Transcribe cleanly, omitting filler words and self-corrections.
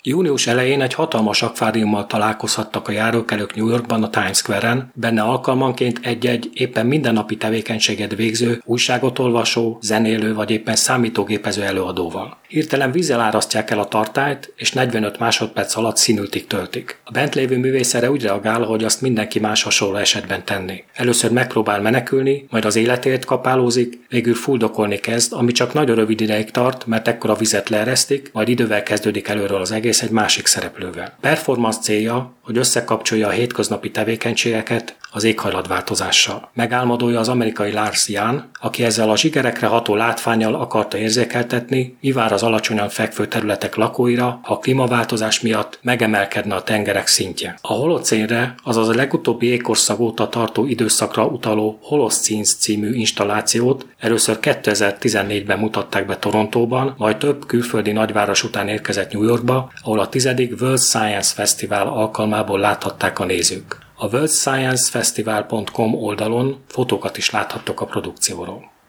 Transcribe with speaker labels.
Speaker 1: Június elején egy hatalmas akváriummal találkozhattak a járókelők New Yorkban a Times Square-en, benne alkalmanként egy-egy éppen mindennapi tevékenységet végző, újságot olvasó, zenélő vagy éppen számítógépező előadóval. Hirtelen vízzel árasztják el a tartályt, és 45 másodperc alatt színültig töltik. A bent lévő művész erre úgy reagál, hogy azt mindenki más hasonló esetben tenni. Először megpróbál menekülni, majd az életért kapálózik, végül fuldokolni kezd, ami csak nagyon rövid ideig tart, mert ekkor a vizet leeresztik, majd idővel kezdődik előről az egész egy másik szereplővel. Performance célja, hogy összekapcsolja a hétköznapi tevékenységeket az éghajlatváltozással. Megálmodója az amerikai Lars Jahn, aki ezzel a zsigerekre ható látvánnyal akarta érzékeltetni, mi vár az alacsonyan fekvő területek lakóira, ha a klímaváltozás miatt megemelkedne a tengerek szintje. A holocénre, azaz a legutóbbi jégkorszak óta tartó időszakra utaló Holoscenes című installációt először 2014-ben mutatták be Torontóban, majd több külföldi nagyváros után érkezett New Yorkba, ahol a 10. World Science Festival alkalmából láthatták a nézők. A worldsciencefestival.com oldalon fotókat is láthattok a produkcióról.